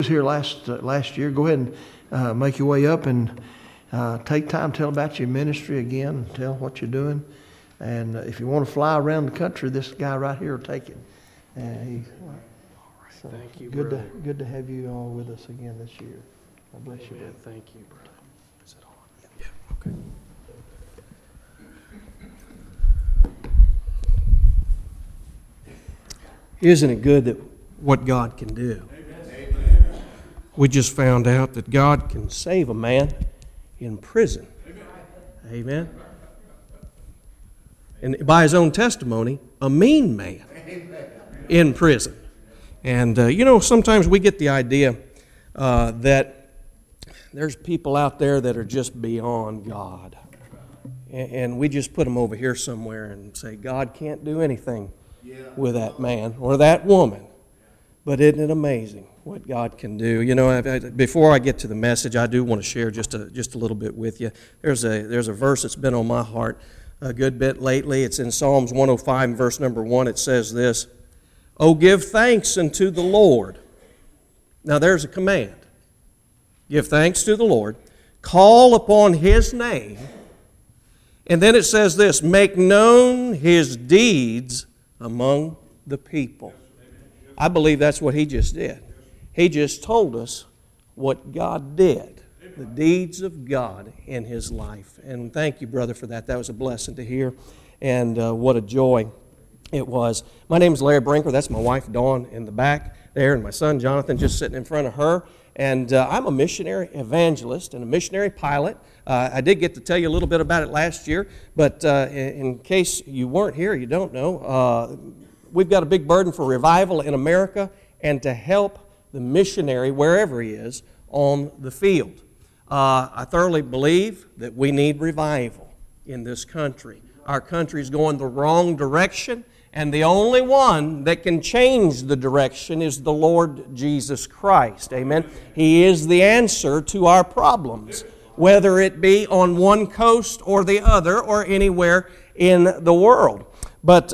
was here last year. Go ahead and make your way up and take time, tell about your ministry again, tell what you're doing. And if you want to fly around the country, this guy right here will take it. Thank you, good brother. good to have you all with us again this year. God bless you, brother. Thank you, brother. Is it on? Yeah. Okay. Isn't it good that what God can do? Amen. We just found out that God can save a man in prison. Amen. And by his own testimony, a mean man in prison. And, sometimes we get the idea that there's people out there that are just beyond God. And we just put them over here somewhere and say, God can't do anything with that man or that woman. But isn't it amazing what God can do? Before I get to the message, I do want to share just a little bit with you. There's a verse that's been on my heart a good bit lately. It's in Psalms 105, verse number 1. It says this, "Oh, give thanks unto the Lord." Now there's a command. Give thanks to the Lord. Call upon His name. And then it says this, "Make known His deeds among the people." I believe that's what he just did. He just told us what God did, the deeds of God in his life. And thank you, brother, for that. That was a blessing to hear, and what a joy it was. My name is Larry Brinker. That's my wife, Dawn, in the back there, and my son, Jonathan, just sitting in front of her. And I'm a missionary evangelist and a missionary pilot. I did get to tell you a little bit about it last year, but in case you weren't here, you don't know, we've got a big burden for revival in America and to help the missionary, wherever he is, on the field. I thoroughly believe that we need revival in this country. Our country's going the wrong direction, and the only one that can change the direction is the Lord Jesus Christ. Amen. He is the answer to our problems, whether it be on one coast or the other or anywhere in the world. But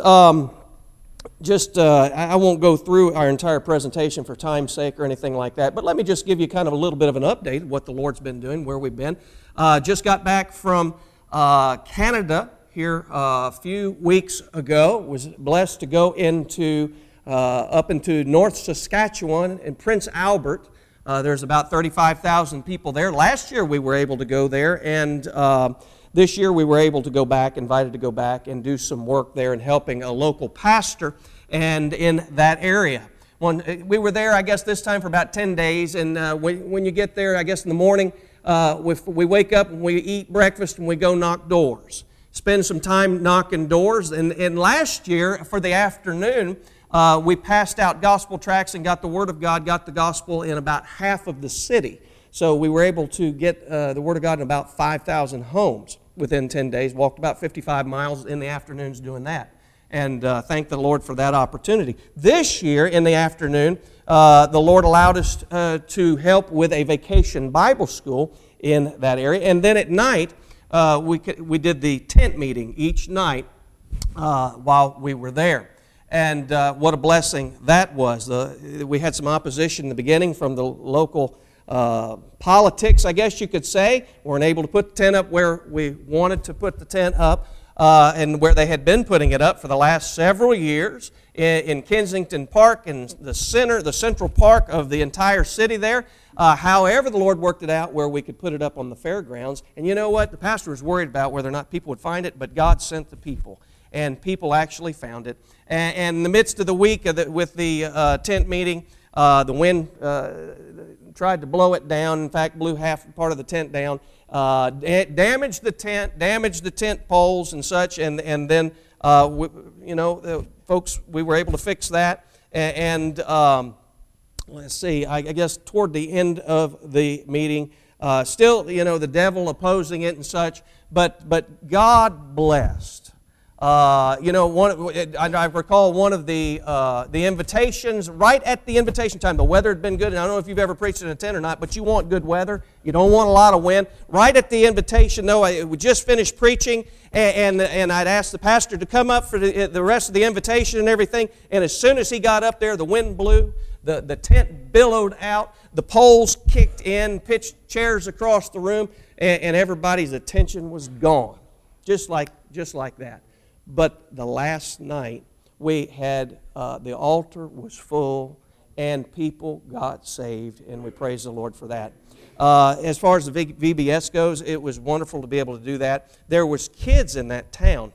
I won't go through our entire presentation for time's sake or anything like that, but let me just give you kind of a little bit of an update of what the Lord's been doing, where we've been. Just got back from Canada here a few weeks ago. Was blessed to go up into North Saskatchewan and Prince Albert. There's about 35,000 people there. Last year we were able to go there, and this year we were able to go back, invited to go back and do some work there and helping a local pastor and in that area. We were there, I guess, this time for about 10 days, and when you get there, I guess in the morning, we wake up and we eat breakfast and we go knock doors. Spend some time knocking doors, and last year for the afternoon, we passed out gospel tracts and got the Word of God, got the gospel in about half of the city. So we were able to get the Word of God in about 5,000 homes within 10 days. Walked about 55 miles in the afternoons doing that. And thank the Lord for that opportunity. This year in the afternoon, the Lord allowed us to help with a vacation Bible school in that area. And then at night, we did the tent meeting each night while we were there. And what a blessing that was. We had some opposition in the beginning from the local politics, I guess you could say. Weren't able to put the tent up where we wanted to put the tent up and where they had been putting it up for the last several years in Kensington Park, in the central park of the entire city there. However, the Lord worked it out where we could put it up on the fairgrounds. And you know what? The pastor was worried about whether or not people would find it, but God sent the people. And people actually found it. And in the midst of the week with the tent meeting, the wind tried to blow it down. In fact, blew half part of the tent down. Damaged the tent poles and such. And then, folks, we were able to fix that. And let's see, I guess toward the end of the meeting, still, the devil opposing it and such. But God blessed. I recall one of the invitations, right at the invitation time, the weather had been good, and I don't know if you've ever preached in a tent or not, but you want good weather. You don't want a lot of wind. Right at the invitation, though, we just finished preaching, and I'd asked the pastor to come up for the rest of the invitation and everything, and as soon as he got up there, the wind blew, The tent billowed out, the poles kicked in, pitched chairs across the room, and everybody's attention was gone, just like that. But the last night, we had, the altar was full, and people got saved, and we praise the Lord for that. As far as the VBS goes, it was wonderful to be able to do that. There was kids in that town.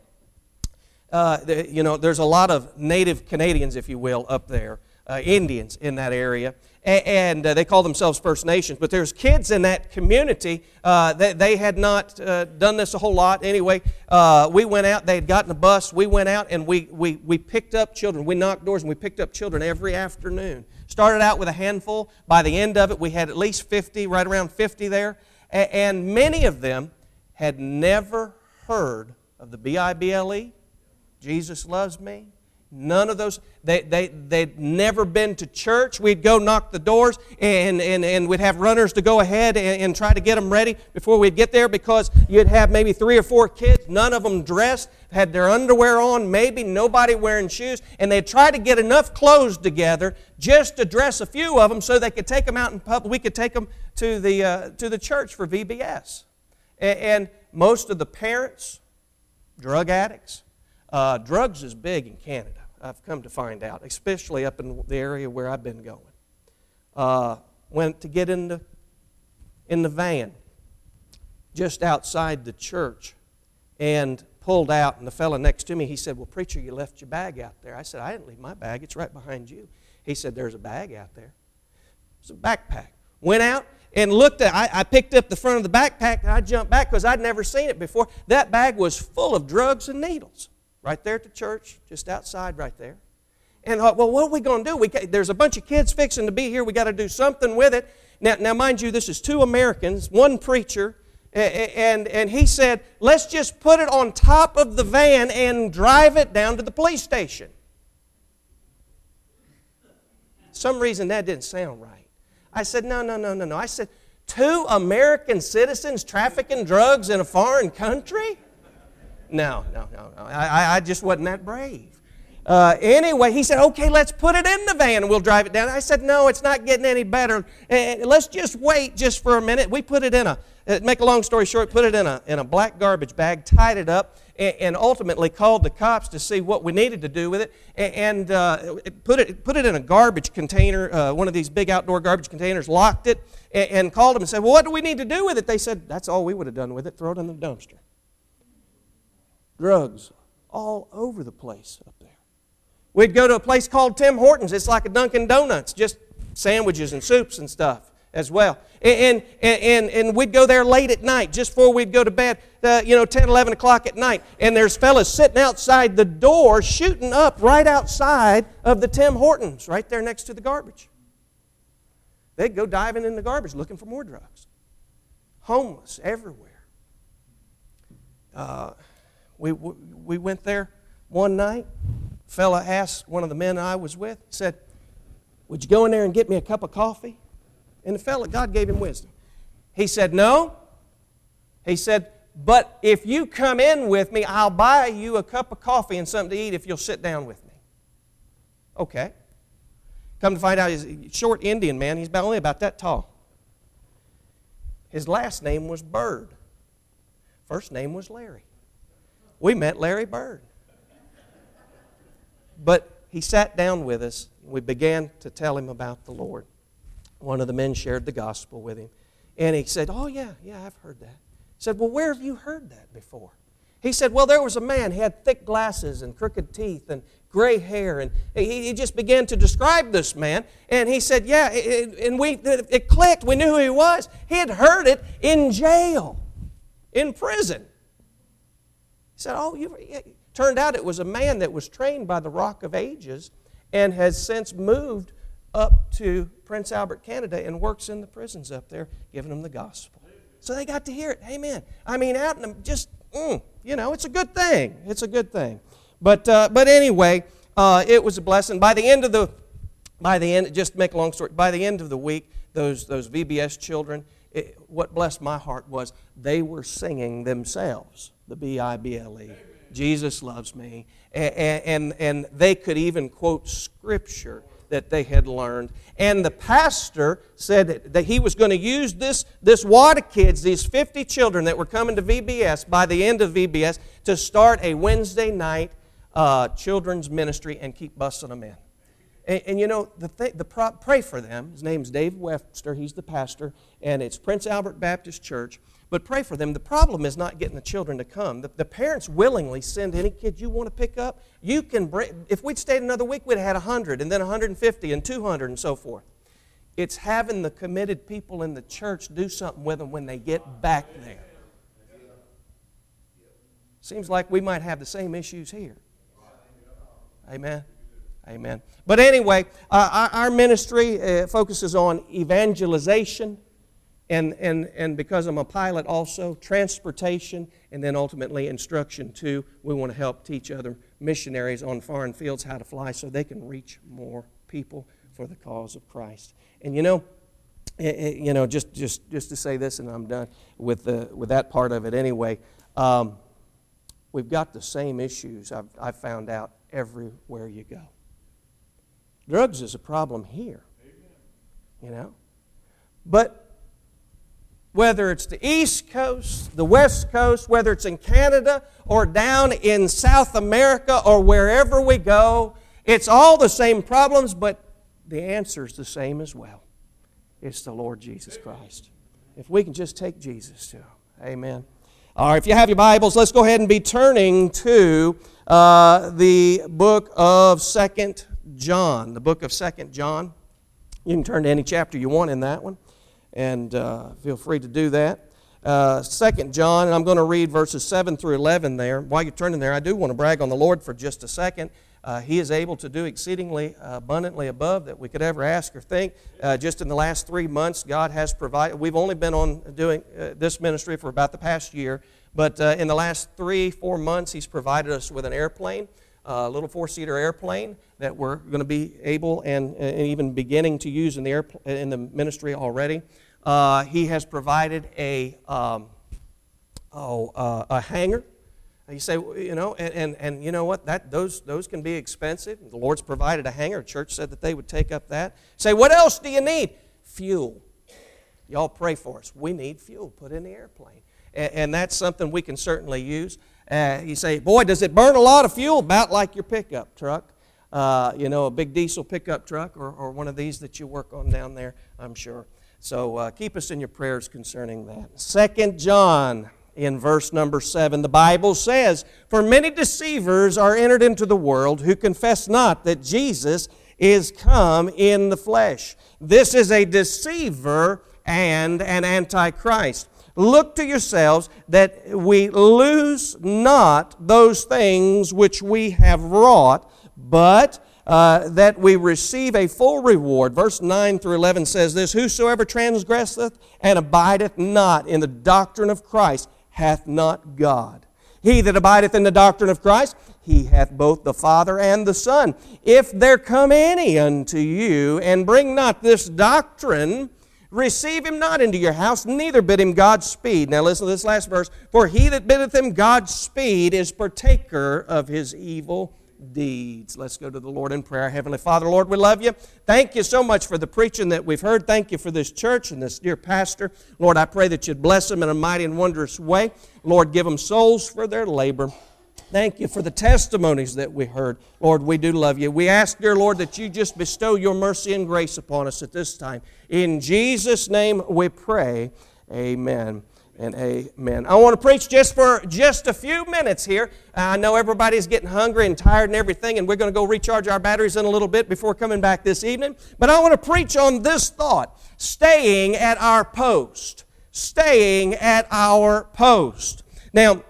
There's a lot of native Canadians, if you will, up there, Indians in that area, and they call themselves First Nations. But there's kids in that community. They had not done this a whole lot. Anyway, we went out. They had gotten a bus. We went out and we picked up children. We knocked doors and we picked up children every afternoon. Started out with a handful. By the end of it, we had at least 50, right around 50 there. And many of them had never heard of the BIBLE, Jesus Loves Me. None of those. They'd never been to church. We'd go knock the doors, and we'd have runners to go ahead and try to get them ready before we'd get there, because you'd have maybe 3 or 4 kids, none of them dressed, had their underwear on, maybe nobody wearing shoes, and they'd try to get enough clothes together just to dress a few of them so they could take them out in public. We could take them to the church for VBS. And most of the parents, drug addicts. Drugs is big in Canada, I've come to find out, especially up in the area where I've been going. Went to get in the van just outside the church and pulled out, and the fellow next to me, he said, "Well, preacher, you left your bag out there." I said, "I didn't leave my bag. It's right behind you." He said, "There's a bag out there." It's a backpack. Went out and looked at it. I picked up the front of the backpack, and I jumped back because I'd never seen it before. That bag was full of drugs and needles. Right there at the church, just outside right there. And I thought, well, what are we going to do? There's a bunch of kids fixing to be here. We got to do something with it. Now, mind you, this is 2 Americans, 1 preacher, and he said, let's just put it on top of the van and drive it down to the police station. For some reason that didn't sound right. I said, no. I said, 2 American citizens trafficking drugs in a foreign country? No. I just wasn't that brave. Anyway, he said, okay, let's put it in the van and we'll drive it down. I said, no, it's not getting any better. Let's just wait just for a minute. We put it in make a long story short, put it in a black garbage bag, tied it up, and ultimately called the cops to see what we needed to do with it, and put it in a garbage container, one of these big outdoor garbage containers, locked it, and called them and said, well, what do we need to do with it? They said, that's all we would have done with it, throw it in the dumpster. Drugs all over the place up there. We'd go to a place called Tim Hortons. It's like a Dunkin' Donuts, just sandwiches and soups and stuff as well. And we'd go there late at night, just before we'd go to bed, 10, 11 o'clock at night. And there's fellas sitting outside the door, shooting up right outside of the Tim Hortons, right there next to the garbage. They'd go diving in the garbage looking for more drugs. Homeless everywhere. We went there one night. A fella asked one of the men I was with, said, would you go in there and get me a cup of coffee? And the fella, God gave him wisdom. He said, no. He said, but if you come in with me, I'll buy you a cup of coffee and something to eat if you'll sit down with me. Okay. Come to find out, he's a short Indian man. He's only about that tall. His last name was Bird. First name was Larry. We met Larry Bird. But he sat down with us. We began to tell him about the Lord. One of the men shared the gospel with him. And he said, oh, yeah, I've heard that. He said, well, where have you heard that before? He said, well, there was a man. He had thick glasses and crooked teeth and gray hair. And he just began to describe this man. And he said, yeah, and it clicked. We knew who he was. He had heard it in jail, in prison. He said, oh, turned out it was a man that was trained by the Rock of Ages and has since moved up to Prince Albert, Canada, and works in the prisons up there, giving them the gospel. So they got to hear it. Amen. I mean, out in them, just, it's a good thing. It's a good thing. But anyway, it was a blessing. Just to make a long story, by the end of the week, those VBS children, what blessed my heart was they were singing themselves, the B-I-B-L-E. Jesus loves me. And they could even quote Scripture that they had learned. And the pastor said that he was going to use this wad of kids, these 50 children that were coming to VBS, by the end of VBS, to start a Wednesday night children's ministry and keep busing them in. And you know, pray for them. His name's Dave Webster. He's the pastor, and it's Prince Albert Baptist Church. But pray for them. The problem is not getting the children to come. The parents willingly send any kid you want to pick up. You can bring, if we'd stayed another week, we'd have had 100, and then 150, and 200, and so forth. It's having the committed people in the church do something with them when they get back there. Seems like we might have the same issues here. Amen. Amen. But anyway, our ministry focuses on evangelization, and because I'm a pilot also, transportation, and then ultimately instruction too. We want to help teach other missionaries on foreign fields how to fly so they can reach more people for the cause of Christ. And just to say this, and I'm done with that part of it anyway. We've got the same issues I've found out everywhere you go. Drugs is a problem here, But whether it's the East Coast, the West Coast, whether it's in Canada or down in South America or wherever we go, it's all the same problems, but the answer is the same as well. It's the Lord Jesus Christ. If we can just take Jesus to Him. Amen. All right, if you have your Bibles, let's go ahead and be turning to the book of 2 John. The book of 2 John. You can turn to any chapter you want in that one, and feel free to do that. 2 John, and I'm going to read verses 7 through 11 there. While you're turning there, I do want to brag on the Lord for just a second. He is able to do exceedingly abundantly above that we could ever ask or think. Just in the last 3 months, God has provided. We've only been on doing this ministry for about the past year, but in the last 3-4 months, He's provided us with an airplane, a little 4-seater airplane that we're going to be able and even beginning to use in the ministry already. He has provided a hangar. You say, and you know what? Those can be expensive. The Lord's provided a hangar. The church said that they would take up that. Say, what else do you need? Fuel. Y'all pray for us. We need fuel put in the airplane. And that's something we can certainly use. You say, boy, does it burn a lot of fuel? About like your pickup truck. A big diesel pickup truck or one of these that you work on down there, I'm sure. So keep us in your prayers concerning that. 2 John. In verse number 7, the Bible says, "For many deceivers are entered into the world who confess not that Jesus is come in the flesh." This is a deceiver and an antichrist. "Look to yourselves that we lose not those things which we have wrought, but that we receive a full reward." Verse 9 through 11 says this, "Whosoever transgresseth and abideth not in the doctrine of Christ hath not God. He that abideth in the doctrine of Christ, he hath both the Father and the Son. If there come any unto you, and bring not this doctrine, receive him not into your house, neither bid him Godspeed." Now listen to this last verse. "For he that biddeth him Godspeed is partaker of his evil deeds." Let's go to the Lord in prayer. Heavenly Father, Lord, we love you. Thank you so much for the preaching that we've heard. Thank you for this church and this dear pastor. Lord, I pray that you'd bless them in a mighty and wondrous way. Lord, give them souls for their labor. Thank you for the testimonies that we heard. Lord, we do love you. We ask, dear Lord, that you just bestow your mercy and grace upon us at this time. In Jesus' name we pray. Amen and amen. I want to preach just for just a few minutes here. I know everybody's getting hungry and tired and everything, and we're going to go recharge our batteries in a little bit before coming back this evening. But I want to preach on this thought: staying at our post. Staying at our post. Now,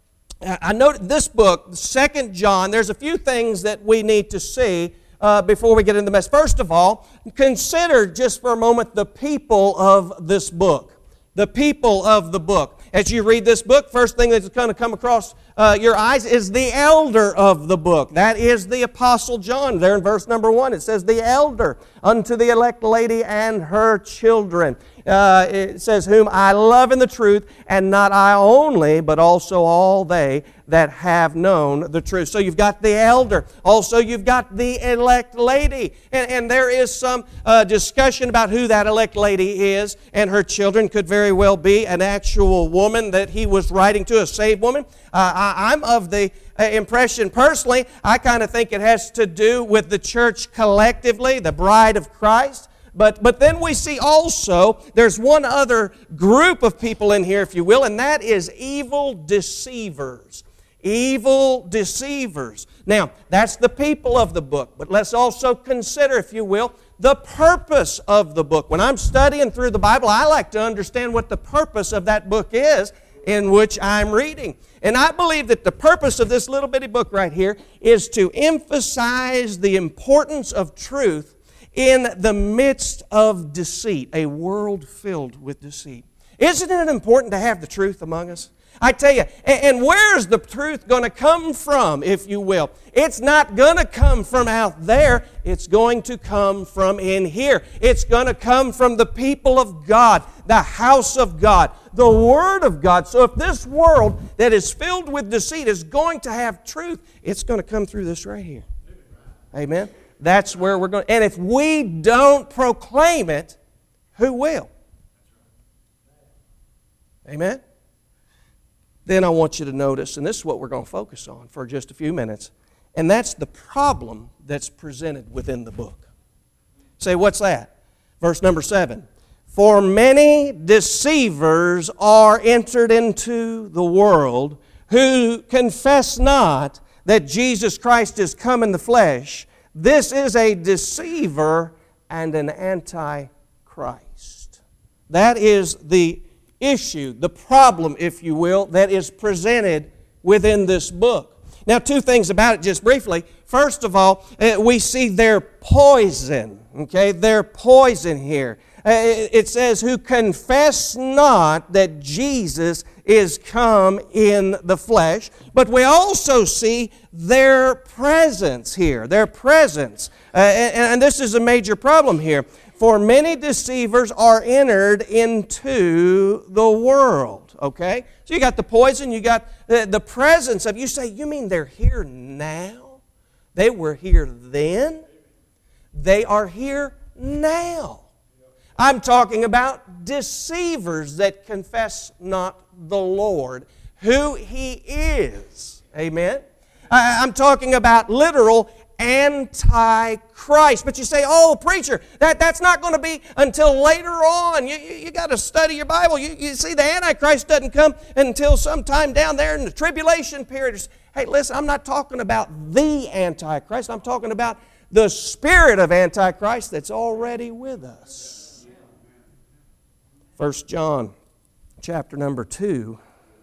I noted this book, 2 John, there's a few things that we need to see before we get into the mess. First of all, consider just for a moment the people of this book. The people of the book. As you read this book, first thing that's going to come across your eyes is the elder of the book. That is the Apostle John. There in verse number 1, it says, "The elder unto the elect lady and her children." It says, "Whom I love in the truth, and not I only, but also all they that have known the truth. So you've got the elder. Also, you've got the elect lady. And there is some discussion about who that elect lady is, and her children could very well be an actual woman that he was writing to, a saved woman. I'm of the impression personally, I kind of think it has to do with the church collectively, the bride of Christ. But then we see also, there's one other group of people in here, if you will, and that is evil deceivers. Evil deceivers. Now, that's the people of the book, but let's also consider, if you will, the purpose of the book. When I'm studying through the Bible, I like to understand what the purpose of that book is in which I'm reading. And I believe that the purpose of this little bitty book right here is to emphasize the importance of truth in the midst of deceit, a world filled with deceit. Isn't it important to have the truth among us? I tell you, and where's the truth going to come from, if you will? It's not going to come from out there. It's going to come from in here. It's going to come from the people of God, the house of God, the Word of God. So if this world that is filled with deceit is going to have truth, it's going to come through this right here. Amen? That's where we're going. And if we don't proclaim it, who will? Amen? Then I want you to notice, and this is what we're going to focus on for just a few minutes, and that's the problem that's presented within the book. Say, what's that? Verse number 7. For many deceivers are entered into the world who confess not that Jesus Christ is come in the flesh. This is a deceiver and an antichrist. That is the issue, the problem, if you will, that is presented within this book. Now, two things about it just briefly. First of all, we see their poison, okay? Their poison here. It says, who confess not that Jesus is come in the flesh. But we also see their presence here, their presence. And this is a major problem here. For many deceivers are entered into the world. Okay? So you got the poison, you got the presence of, you say, you mean they're here now? They were here then? They are here now. I'm talking about deceivers that confess not the Lord, who He is. Amen? I'm talking about literal antichrist. But you say, oh, preacher, that's not going to be until later on. You got to study your Bible. You see, the antichrist doesn't come until sometime down there in the tribulation period. Hey, listen, I'm not talking about the antichrist. I'm talking about the spirit of antichrist that's already with us. 1 John chapter number 2,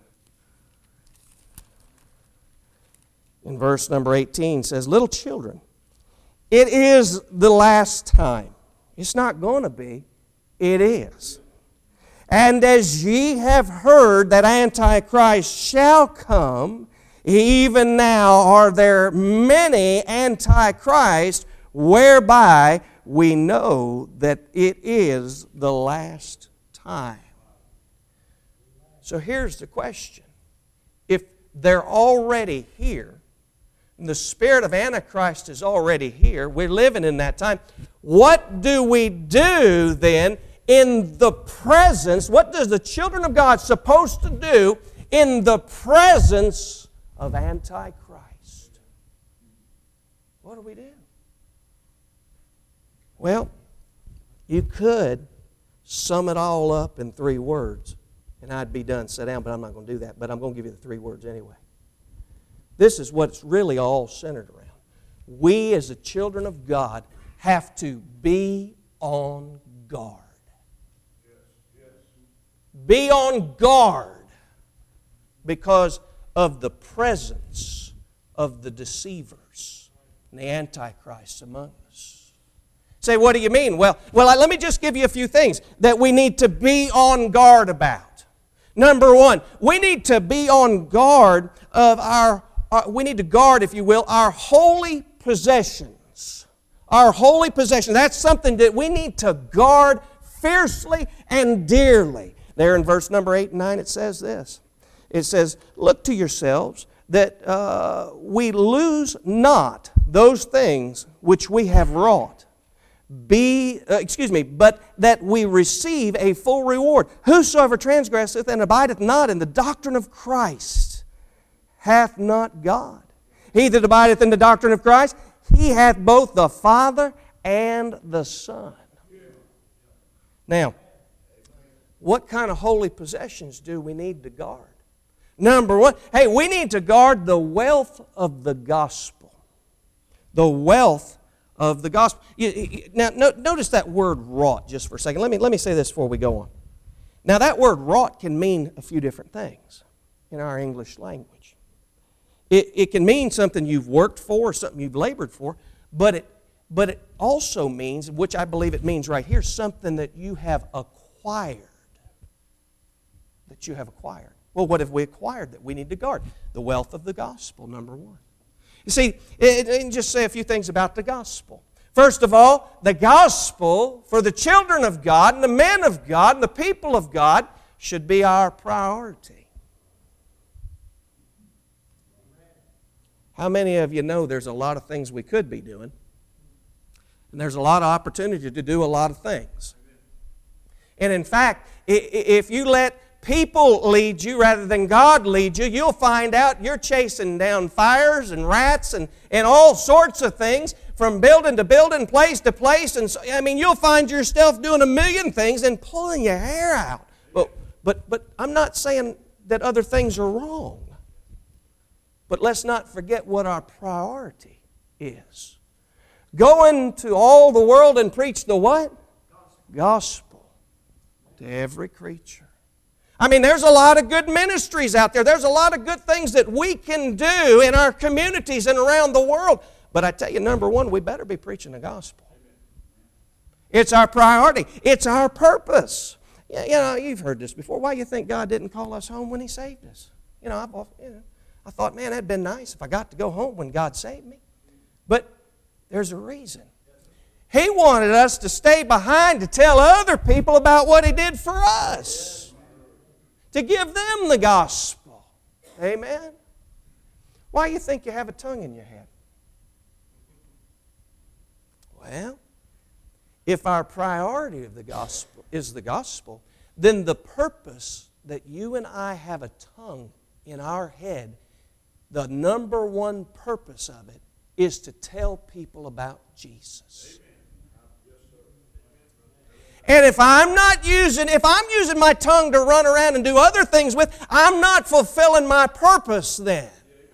in verse number 18 says, little children, it is the last time. It's not going to be. It is. And as ye have heard that Antichrist shall come, even now are there many Antichrists, whereby we know that it is the last time. So here's the question. If they're already here, and the spirit of Antichrist is already here, we're living in that time, what do we do then in the presence? What does the children of God supposed to do in the presence of Antichrist? What do we do? Well, you could sum it all up in 3 words, and I'd be done. Sit down, but I'm not going to do that. But I'm going to give you the 3 words anyway. This is what it's really all centered around. We, as the children of God, have to be on guard. Be on guard because of the presence of the deceivers and the antichrists among us. Say, what do you mean? Well, let me just give you a few things that we need to be on guard about. Number 1, we need to be on guard of we need to guard, if you will, our holy possessions. Our holy possessions. That's something that we need to guard fiercely and dearly. There in verse number 8 and 9 it says this. It says, look to yourselves that we lose not those things which we have wrought. But that we receive a full reward. Whosoever transgresseth and abideth not in the doctrine of Christ hath not God. He that abideth in the doctrine of Christ, he hath both the Father and the Son. Now, what kind of holy possessions do we need to guard? Number one, hey, we need to guard the wealth of the gospel. The wealth of the gospel. Now, notice that word wrought just for a second. Let me say this before we go on. Now, that word wrought can mean a few different things in our English language. It can mean something you've worked for, something you've labored for, but it also means, which I believe it means right here, something that you have acquired. That you have acquired. Well, what have we acquired that we need to guard? The wealth of the gospel, number one. You see, just say a few things about the gospel. First of all, the gospel for the children of God and the men of God and the people of God should be our priority. How many of you know there's a lot of things we could be doing? And there's a lot of opportunity to do a lot of things. And in fact, if you let people lead you rather than God lead you, you'll find out you're chasing down fires and rats and all sorts of things from building to building, place to place. And so, I mean, you'll find yourself doing a million things and pulling your hair out. But I'm not saying that other things are wrong. But let's not forget what our priority is. Go into all the world and preach the what? Gospel to every creature. I mean, there's a lot of good ministries out there. There's a lot of good things that we can do in our communities and around the world. But I tell you, number one, we better be preaching the gospel. It's our priority. It's our purpose. You know, you've heard this before. Why do you think God didn't call us home when He saved us? I thought, man, that'd been nice if I got to go home when God saved me. But there's a reason. He wanted us to stay behind to tell other people about what He did for us. To give them the gospel. Amen? Why do you think you have a tongue in your head? Well, if our priority of the gospel is the gospel, then the purpose that you and I have a tongue in our head, the number one purpose of it is to tell people about Jesus. And if I'm using my tongue to run around and do other things with, I'm not fulfilling my purpose then.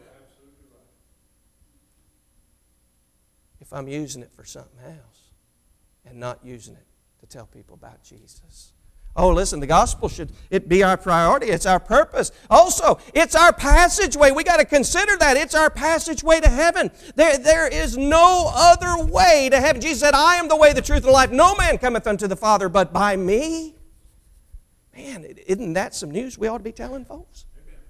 If I'm using it for something else and not using it to tell people about Jesus. Oh, listen, the gospel should be our priority. It's our purpose. Also, it's our passageway. We got to consider that. It's our passageway to heaven. There is no other way to heaven. Jesus said, I am the way, the truth, and the life. No man cometh unto the Father but by me. Man, isn't that some news we ought to be telling folks?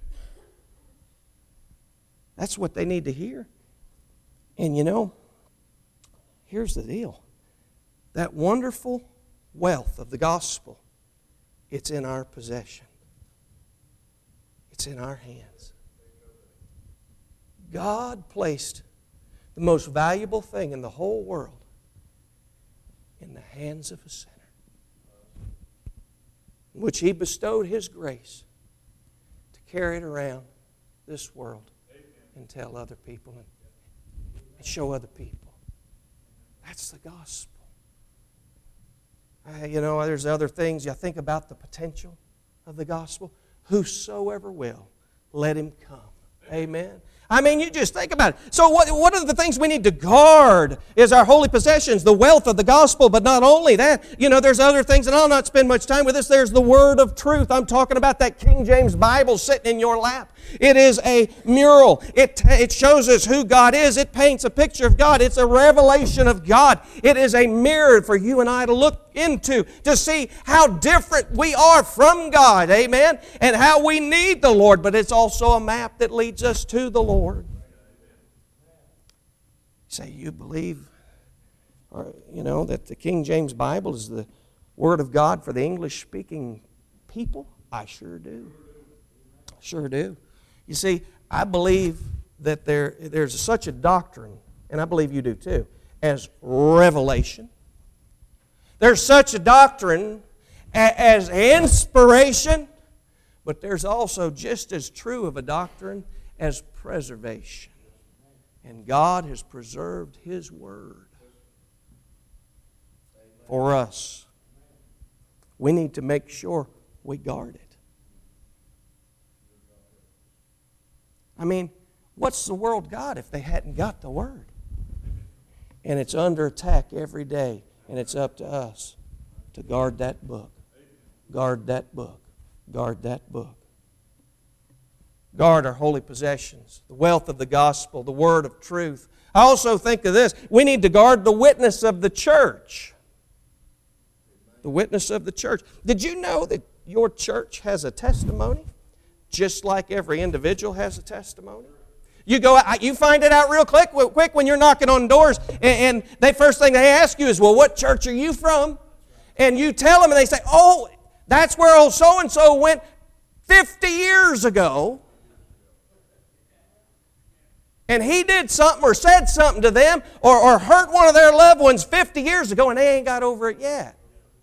That's what they need to hear. And you know, here's the deal. That wonderful wealth of the gospel, it's in our possession. It's in our hands. God placed the most valuable thing in the whole world in the hands of a sinner, in which He bestowed His grace to carry it around this world and tell other people and show other people. That's the gospel. You know, there's other things. You think about the potential of the gospel. Whosoever will, let him come. Amen. I mean, you just think about it. So what are the things we need to guard is our holy possessions, the wealth of the gospel, but not only that. You know, there's other things, and I'll not spend much time with this. There's the word of truth. I'm talking about that King James Bible sitting in your lap. It is a mural. It shows us who God is. It paints a picture of God. It's a revelation of God. It is a mirror for you and I to look into, to see how different we are from God, amen, and how we need the Lord, but it's also a map that leads us to the Lord. Say, you believe, that the King James Bible is the Word of God for the English-speaking people? I sure do. Sure do. You see, I believe that there's such a doctrine, and I believe you do too, as revelation. There's such a doctrine as inspiration, but there's also just as true of a doctrine as preservation. And God has preserved His Word for us. We need to make sure we guard it. I mean, what's the world got if they hadn't got the Word? And it's under attack every day, and it's up to us to guard that book. Guard that book. Guard that book. Guard our holy possessions, the wealth of the gospel, the word of truth. I also think of this. We need to guard the witness of the church. The witness of the church. Did you know that your church has a testimony? Just like every individual has a testimony. You go out, you find it out real quick when you're knocking on doors, and the first thing they ask you is, well, what church are you from? And you tell them, and they say, oh, that's where old so-and-so went 50 years ago. And he did something or said something to them or hurt one of their loved ones 50 years ago, and they ain't got over it yet.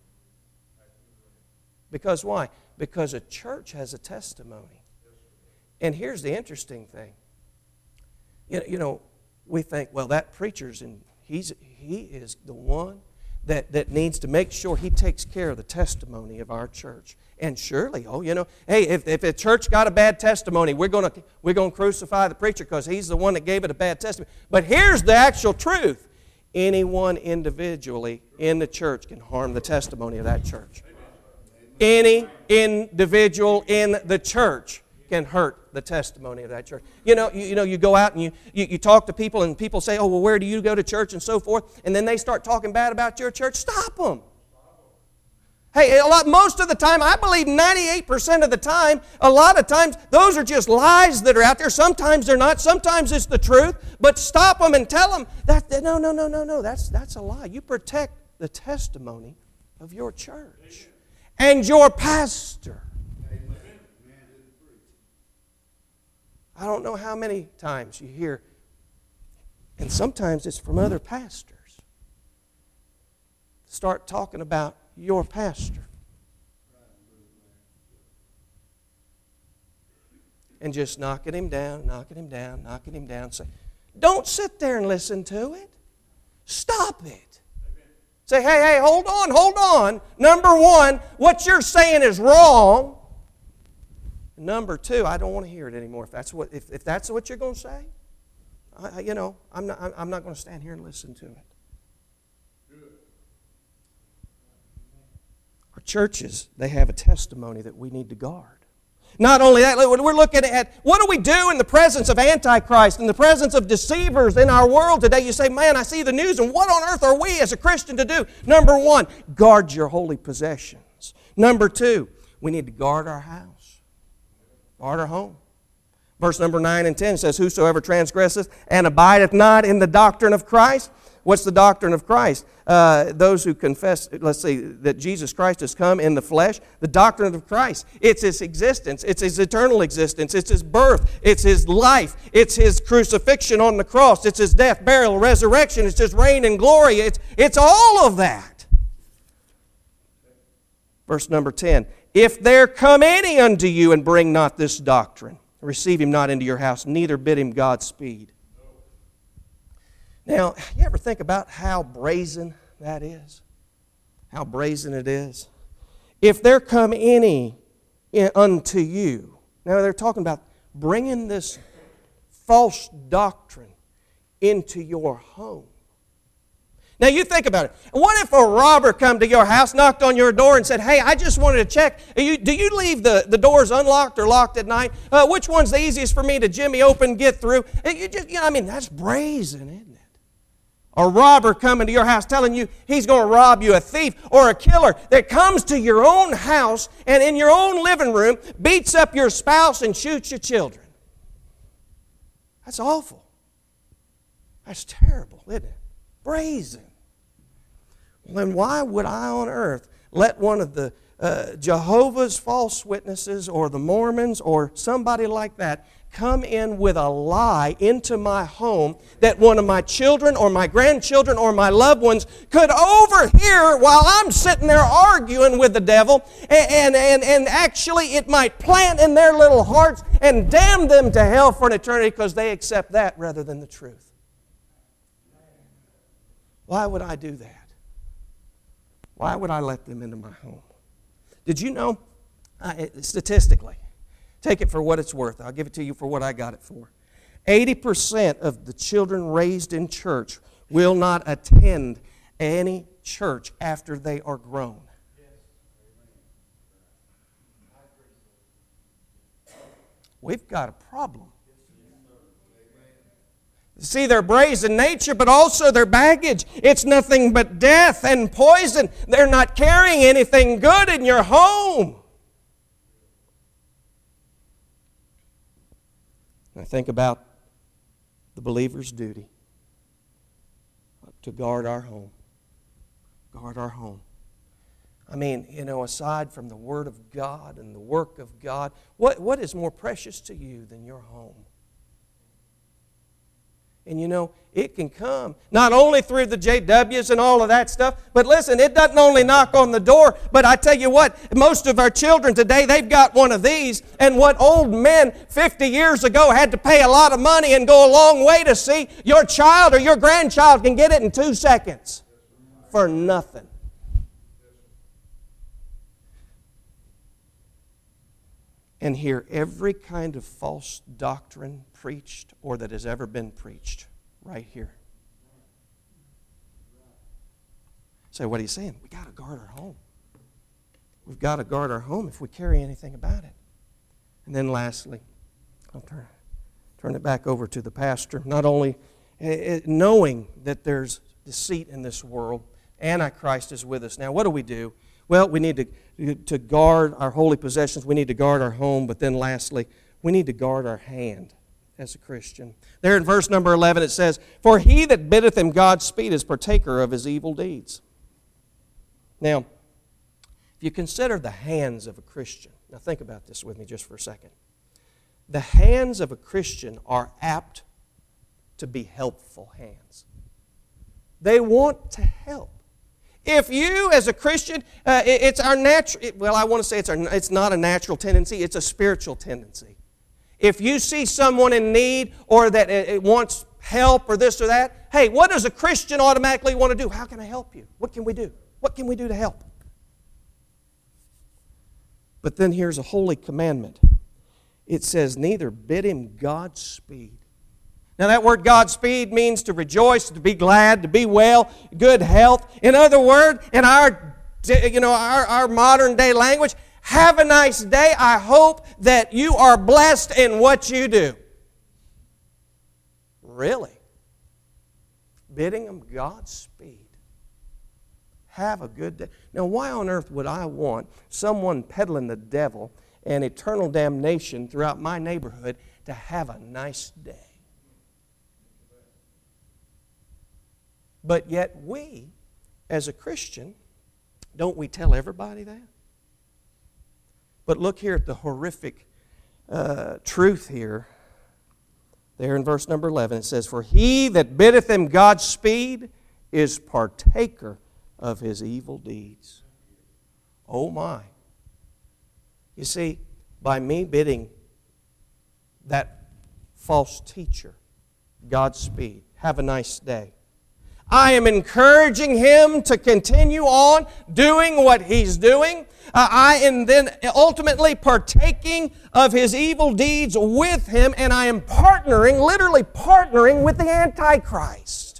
Because why? Because a church has a testimony. And here's the interesting thing. You know, we think, well, that preacher's he is the one that needs to make sure he takes care of the testimony of our church. And surely, hey, if a church got a bad testimony, we're going to crucify the preacher because he's the one that gave it a bad testimony. But here's the actual truth. Anyone individually in the church can harm the testimony of that church. Any individual in the church can hurt the testimony of that church. You go out and you talk to people, and people say, oh, well, where do you go to church and so forth? And then they start talking bad about your church. Stop them. Hey, most of the time, I believe 98% of the time, a lot of times, those are just lies that are out there. Sometimes they're not. Sometimes it's the truth. But stop them and tell them, no, that's a lie. You protect the testimony of your church and your pastor. I don't know how many times you hear, and sometimes it's from other pastors, start talking about your pastor. And just knocking him down. Say, don't sit there and listen to it. Stop it. Say, hey, hold on. Number one, what you're saying is wrong. Number two, I don't want to hear it anymore. If that's what you're going to say, I'm not going to stand here and listen to it. Our churches, they have a testimony that we need to guard. Not only that, we're looking at what do we do in the presence of Antichrist, in the presence of deceivers in our world today. You say, man, I see the news, and what on earth are we as a Christian to do? Number one, guard your holy possessions. Number two, we need to guard our house, guard our home. Verse number 9 and 10 says, whosoever transgresseth and abideth not in the doctrine of Christ. What's the doctrine of Christ? Those who confess, that Jesus Christ has come in the flesh. The doctrine of Christ, it's His existence. It's His eternal existence. It's His birth. It's His life. It's His crucifixion on the cross. It's His death, burial, resurrection. It's His reign and glory. It's all of that. Verse number 10, if there come any unto you and bring not this doctrine, receive him not into your house, neither bid him Godspeed. Now, you ever think about how brazen that is? How brazen it is? If there come any unto you. Now, they're talking about bringing this false doctrine into your home. Now, you think about it. What if a robber come to your house, knocked on your door, and said, hey, I just wanted to check, do you leave the doors unlocked or locked at night? Which one's the easiest for me to jimmy open, get through? That's brazen, isn't it? A robber coming to your house telling you he's going to rob you, a thief or a killer that comes to your own house and in your own living room beats up your spouse and shoots your children. That's awful. That's terrible, isn't it? Brazen. Well, then why would I on earth let one of the Jehovah's false witnesses or the Mormons or somebody like that come in with a lie into my home that one of my children or my grandchildren or my loved ones could overhear while I'm sitting there arguing with the devil, and actually it might plant in their little hearts and damn them to hell for an eternity because they accept that rather than the truth. Why would I do that? Why would I let them into my home? Did you know, statistically, take it for what it's worth. I'll give it to you for what I got it for. 80% of the children raised in church will not attend any church after they are grown. We've got a problem. See, their brazen nature, but also their baggage. It's nothing but death and poison. They're not carrying anything good in your home. I think about the believer's duty to guard our home. Guard our home. I mean, aside from the Word of God and the work of God, what is more precious to you than your home? And it can come not only through the JWs and all of that stuff, but listen, it doesn't only knock on the door, but I tell you what, most of our children today, they've got one of these, and what old men 50 years ago had to pay a lot of money and go a long way to see, your child or your grandchild can get it in 2 seconds for nothing. And hear every kind of false doctrine preached or that has ever been preached right here. Say, what are you saying? We got to guard our home. We've got to guard our home if we carry anything about it. And then lastly, I'll turn it back over to the pastor. Not only knowing that there's deceit in this world, Antichrist is with us. Now, what do? Well, we need to guard our holy possessions. We need to guard our home. But then lastly, we need to guard our hand as a Christian. There in verse number 11 it says, "For he that biddeth him Godspeed is partaker of his evil deeds." Now, if you consider the hands of a Christian, now think about this with me just for a second. The hands of a Christian are apt to be helpful hands. They want to help. If you, as a Christian, it's our natural, I want to say it's not a natural tendency, it's a spiritual tendency. If you see someone in need or that it wants help or this or that, hey, what does a Christian automatically want to do? How can I help you? What can we do? What can we do to help? But then here's a holy commandment. It says, neither bid him Godspeed. Now that word Godspeed means to rejoice, to be glad, to be well, good health. In other words, in our modern day language, have a nice day. I hope that you are blessed in what you do. Really? Bidding them Godspeed. Have a good day. Now why on earth would I want someone peddling the devil and eternal damnation throughout my neighborhood to have a nice day? But yet we, as a Christian, don't we tell everybody that? But look here at the horrific truth here. There in verse number 11 it says, "For he that biddeth him Godspeed is partaker of his evil deeds." Oh my. You see, by me bidding that false teacher Godspeed, have a nice day, I am encouraging him to continue on doing what he's doing. I am then ultimately partaking of his evil deeds with him, and I am literally partnering with the Antichrist.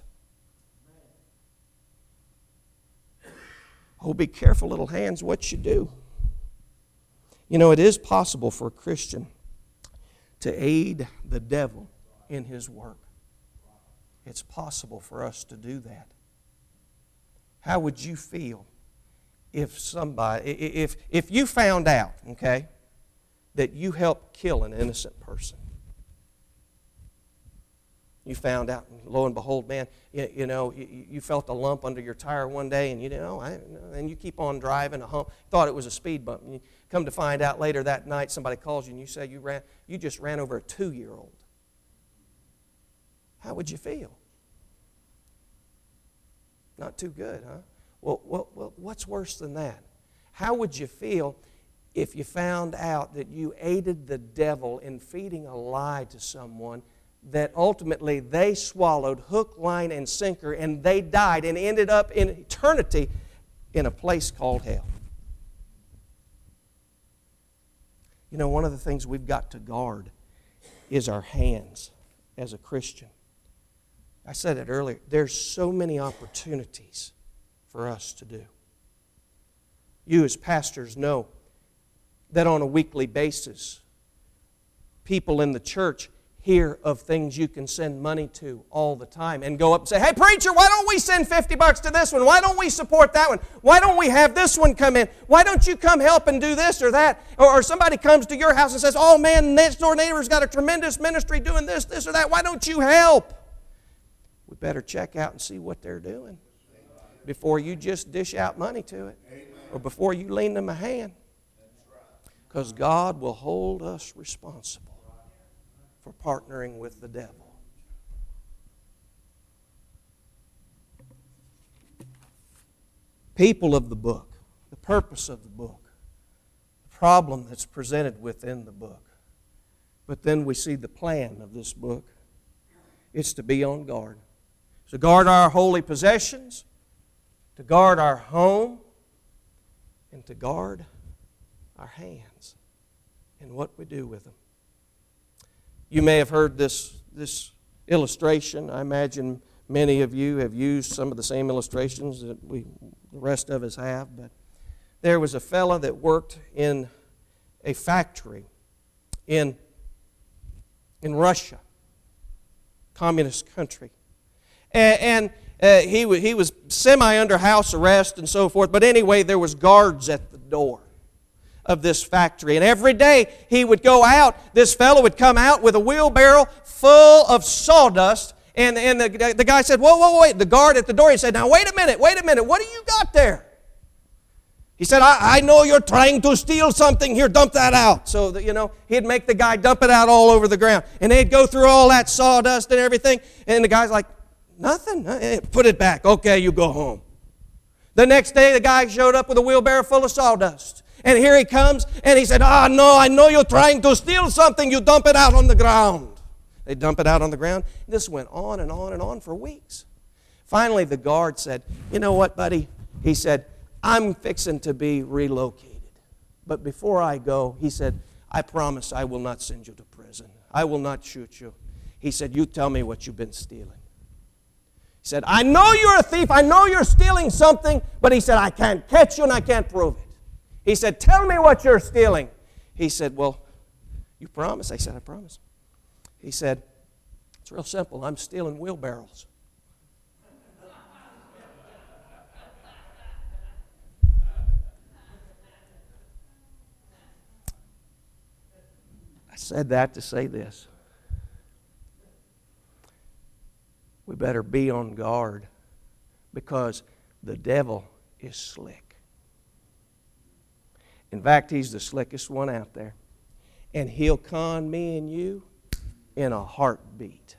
Oh, be careful, little hands, what you do. It is possible for a Christian to aid the devil in his work. It's possible for us to do that. How would you feel if you found out, okay, that you helped kill an innocent person? You found out, lo and behold, man, you felt a lump under your tire one day, and and you keep on driving a hump. Thought it was a speed bump. And you come to find out later that night, somebody calls you and you say you just ran over a 2-year-old. How would you feel? Not too good, huh? Well, what's worse than that? How would you feel if you found out that you aided the devil in feeding a lie to someone that ultimately they swallowed hook, line, and sinker, and they died and ended up in eternity in a place called hell? You know, one of the things we've got to guard is our hands as a Christian. I said it earlier, there's so many opportunities for us to do. You as pastors know that on a weekly basis, people in the church hear of things you can send money to all the time and go up and say, hey, preacher, why don't we send $50 to this one? Why don't we support that one? Why don't we have this one come in? Why don't you come help and do this or that? Or somebody comes to your house and says, oh, man, next door neighbor's got a tremendous ministry doing this or that. Why don't you help? We better check out and see what they're doing before you just dish out money to it or before you lend them a hand. Because God will hold us responsible for partnering with the devil. People of the book, the purpose of the book, the problem that's presented within the book. But then we see the plan of this book. It's to be on guard. To guard our holy possessions, to guard our home, and to guard our hands and what we do with them. You may have heard this illustration. I imagine many of you have used some of the same illustrations that the rest of us have. But there was a fellow that worked in a factory in Russia, communist country. And he was semi under house arrest and so forth. But anyway, there was guards at the door of this factory. And every day he would go out, this fellow would come out with a wheelbarrow full of sawdust. And the guy said, whoa, wait. The guard at the door, he said, now wait a minute. What do you got there? He said, I know you're trying to steal something. Here, dump that out. So, he'd make the guy dump it out all over the ground. And they'd go through all that sawdust and everything. And the guy's like, nothing. Put it back. Okay, you go home. The next day, the guy showed up with a wheelbarrow full of sawdust. And here he comes, and he said, no, I know you're trying to steal something. You dump it out on the ground. They dump it out on the ground. This went on and on and on for weeks. Finally, the guard said, you know what, buddy? He said, I'm fixing to be relocated. But before I go, he said, I promise I will not send you to prison. I will not shoot you. He said, you tell me what you've been stealing. He said, I know you're a thief. I know you're stealing something. But he said, I can't catch you and I can't prove it. He said, tell me what you're stealing. He said, well, you promise? I said, I promise. He said, it's real simple. I'm stealing wheelbarrows. I said that to say this. We better be on guard because the devil is slick. In fact, he's the slickest one out there. And he'll con me and you in a heartbeat.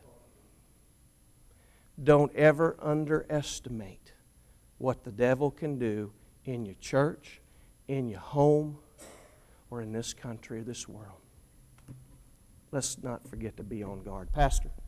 Don't ever underestimate what the devil can do in your church, in your home, or in this country or this world. Let's not forget to be on guard. Pastor.